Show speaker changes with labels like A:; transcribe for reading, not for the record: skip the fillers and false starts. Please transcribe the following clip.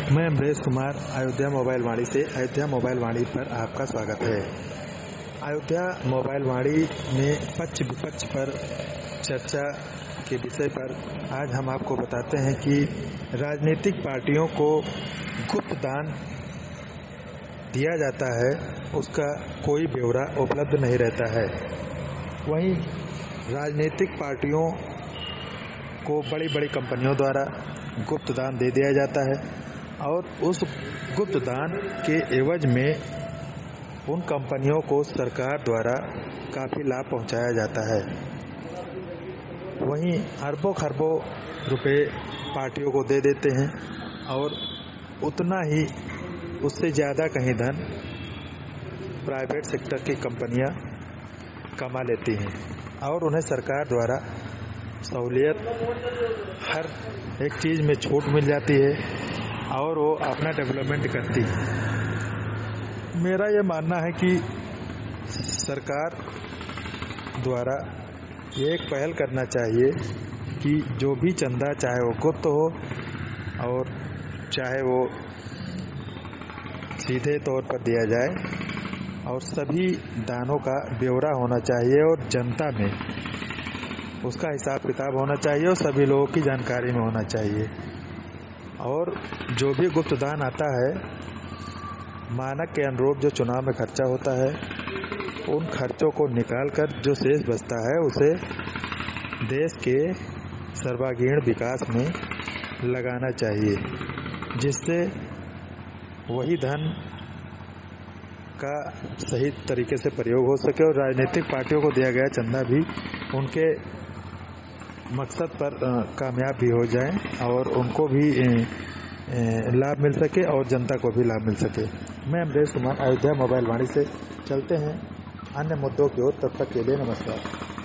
A: मैं अमरेश कुमार अयोध्या मोबाइल वाणी से अयोध्या मोबाइल वाणी पर आपका स्वागत है। अयोध्या मोबाइल वाणी में पक्ष विपक्ष पर चर्चा के विषय पर आज हम आपको बताते हैं कि राजनीतिक पार्टियों को गुप्त दान दिया जाता है, उसका कोई ब्यौरा उपलब्ध नहीं रहता है। वहीं राजनीतिक पार्टियों को बड़ी बड़ी कंपनियों द्वारा गुप्त दान दे दिया जाता है और उस गुप्त दान के एवज में उन कंपनियों को सरकार द्वारा काफ़ी लाभ पहुंचाया जाता है। वहीं अरबों खरबों रुपए पार्टियों को दे देते हैं और उतना ही उससे ज़्यादा कहीं धन प्राइवेट सेक्टर की कंपनियां कमा लेती हैं और उन्हें सरकार द्वारा सहूलियत हर एक चीज़ में छूट मिल जाती है और वो अपना डेवलपमेंट करती है। मेरा ये मानना है कि सरकार द्वारा ये एक पहल करना चाहिए कि जो भी चंदा, चाहे वो गुप्त हो और चाहे वो सीधे तौर पर दिया जाए, और सभी दानों का ब्यौरा होना चाहिए और जनता में उसका हिसाब किताब होना चाहिए और सभी लोगों की जानकारी में होना चाहिए। और जो भी गुप्त दान आता है, मानक के अनुरूप जो चुनाव में खर्चा होता है, उन खर्चों को निकालकर जो शेष बचता है उसे देश के सर्वांगीण विकास में लगाना चाहिए, जिससे वही धन का सही तरीके से प्रयोग हो सके और राजनीतिक पार्टियों को दिया गया चंदा भी उनके मकसद पर कामयाब भी हो जाए और उनको भी लाभ मिल सके और जनता को भी लाभ मिल सके। मैं अमरेश कुमार अयोध्या मोबाइल वाणी से चलते हैं अन्य मुद्दों की ओर। तब तक के लिए नमस्कार।